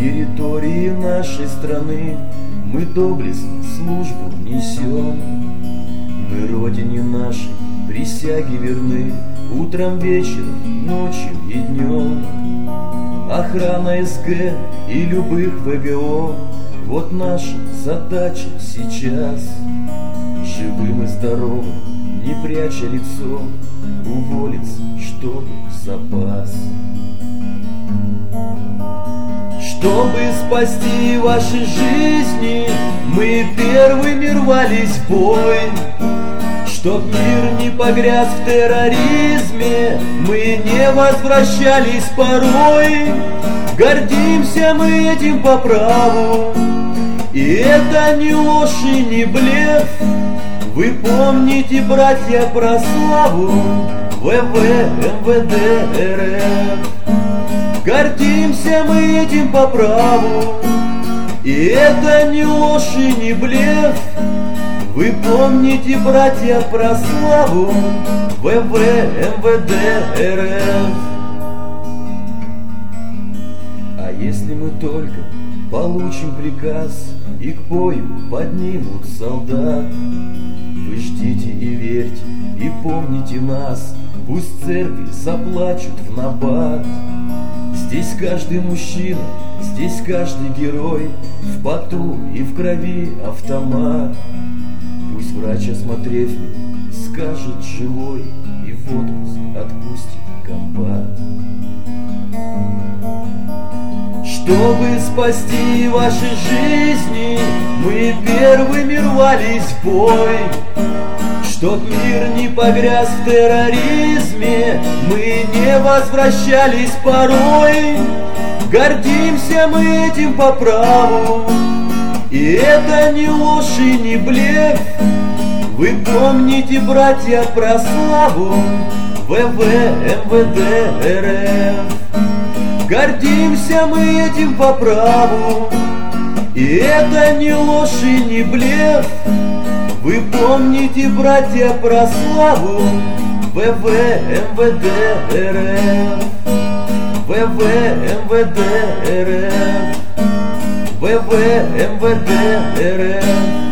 территории нашей страны мы доблестно службу несем. Мы родине нашей присяги верны, утром, вечером, ночью и днем. Охрана СГ и любых ВГО — вот наша задача сейчас. Живым и здоровым, не пряча лицо, уволиться, чтобы запас. Чтобы спасти ваши жизни, мы первыми рвались в бой. Чтоб мир не погряз в терроризме, мы не возвращались порой. Гордимся мы этим по праву, и это не ложь и не блеф. Вы помните, братья, про славу ВВ, МВД, РФ. Гордимся мы этим по праву, и это не ложь и не блеф. Вы помните, братья, про славу ВВ, МВД, РФ. А если мы только получим приказ и к бою поднимут солдат, вы ждите и верьте, и помните нас, пусть церкви заплачут в набат. Здесь каждый мужчина, здесь каждый герой, в поту и в крови автомат. Пусть врач, осмотрев меня, скажет живой, и в отпуск отпустит комбат. Чтобы спасти ваши жизни, мы первыми рвались в бой. Чтоб мир не погряз в терроризме, мы не возвращались порой. Гордимся мы этим по праву, и это не ложь и не блеф. Вы помните, братья, про славу ВВ, МВД, РФ. Гордимся мы этим по праву, и это не ложь и не блеф. Вы помните, братья, про славу ВВ, МВД, РФ. ВВ, МВД, РФ. ВВ, МВД, РФ.